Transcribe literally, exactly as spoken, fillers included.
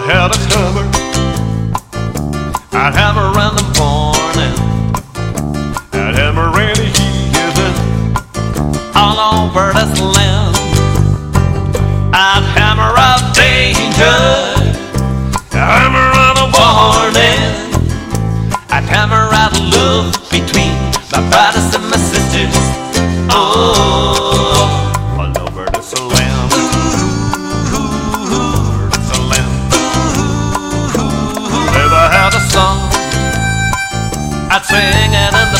had a hammer, I'd hammer in the morning, I'd hammer in the evening, all over this land. I'd hammer out danger, I'd hammer out a warning, I'd hammer out love between my brothers and my sisters. Oh, all over this land. If I had a song, I'd sing it in